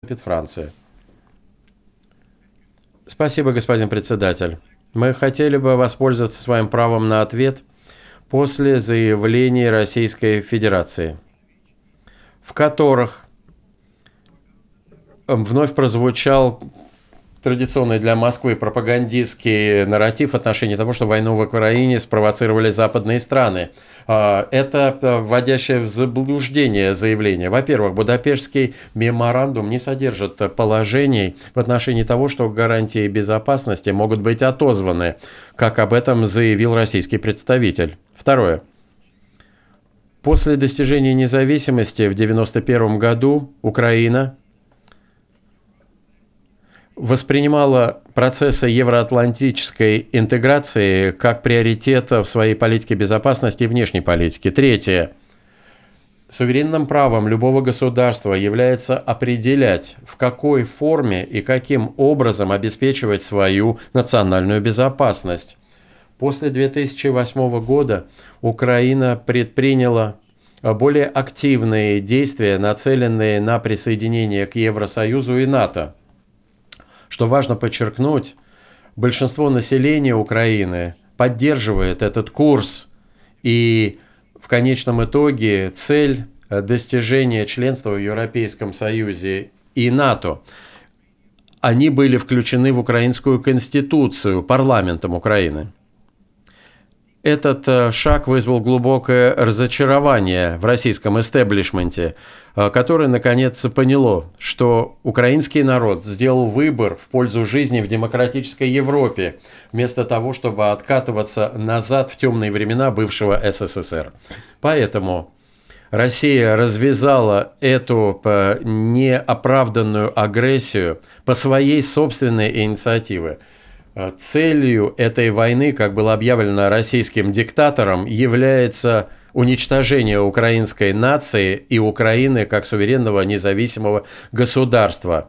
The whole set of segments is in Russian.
Франции. Спасибо, господин председатель. Мы хотели бы воспользоваться своим правом на ответ после заявлений Российской Федерации, в которых вновь прозвучал традиционный для Москвы пропагандистский нарратив в отношении того, что войну в Украине спровоцировали западные страны. Это вводящее в заблуждение заявление. Во-первых, Будапештский меморандум не содержит положений в отношении того, что гарантии безопасности могут быть отозваны, как об этом заявил российский представитель. Второе. После достижения независимости в 1991 году Украина воспринимала процессы евроатлантической интеграции как приоритет в своей политике безопасности и внешней политике. Третье. Суверенным правом любого государства является определять, в какой форме и каким образом обеспечивать свою национальную безопасность. После 2008 года Украина предприняла более активные действия, нацеленные на присоединение к Евросоюзу и НАТО. Что важно подчеркнуть, большинство населения Украины поддерживает этот курс, и в конечном итоге цель достижения членства в Европейском Союзе и НАТО, они были включены в Украинскую Конституцию парламентом Украины. Этот шаг вызвал глубокое разочарование в российском истеблишменте, которое наконец поняло, что украинский народ сделал выбор в пользу жизни в демократической Европе, вместо того, чтобы откатываться назад в темные времена бывшего СССР. Поэтому Россия развязала эту неоправданную агрессию по своей собственной инициативе. Целью этой войны, как было объявлено российским диктатором, является уничтожение украинской нации и Украины как суверенного независимого государства.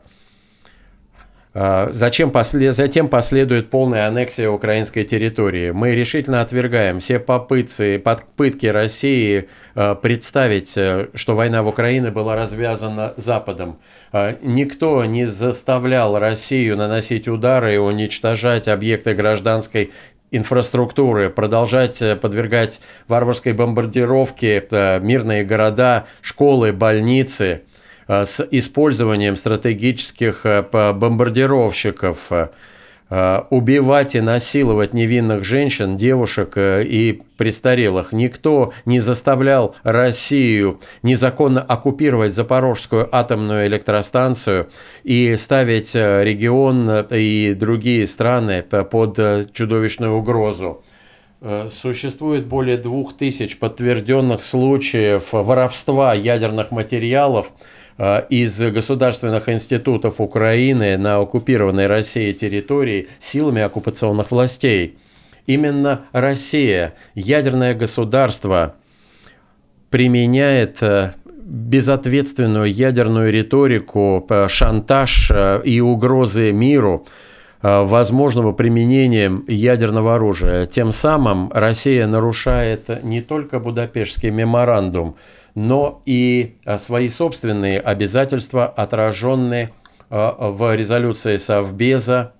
Затем последует полная аннексия украинской территории. Мы решительно отвергаем все попытки России представить, что война в Украине была развязана Западом. Никто не заставлял Россию наносить удары и уничтожать объекты гражданской инфраструктуры, продолжать подвергать варварской бомбардировке мирные города, школы, больницы с использованием стратегических бомбардировщиков, убивать и насиловать невинных женщин, девушек и престарелых. Никто не заставлял Россию незаконно оккупировать Запорожскую атомную электростанцию и ставить регион и другие страны под чудовищную угрозу. Существует более 2000 подтвержденных случаев воровства ядерных материалов из государственных институтов Украины на оккупированной Россией территории силами оккупационных властей. Именно Россия, ядерное государство, применяет безответственную ядерную риторику, шантаж и угрозы миру возможного применения ядерного оружия. Тем самым Россия нарушает не только Будапештский меморандум, но и свои собственные обязательства, отраженные в резолюции Совбеза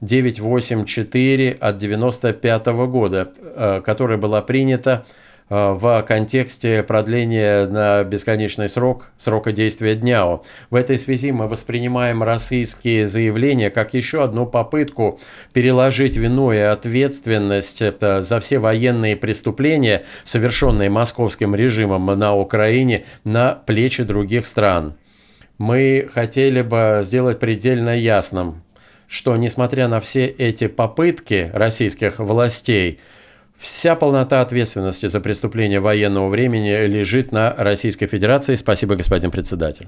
984 от 1995 года, которая была принята в контексте продления на бесконечный срока действия ДНЯО. В этой связи мы воспринимаем российские заявления как еще одну попытку переложить вину и ответственность за все военные преступления, совершенные московским режимом на Украине, на плечи других стран. Мы хотели бы сделать предельно ясным, что несмотря на все эти попытки российских властей, вся полнота ответственности за преступления военного времени лежит на Российской Федерации. Спасибо, господин председатель.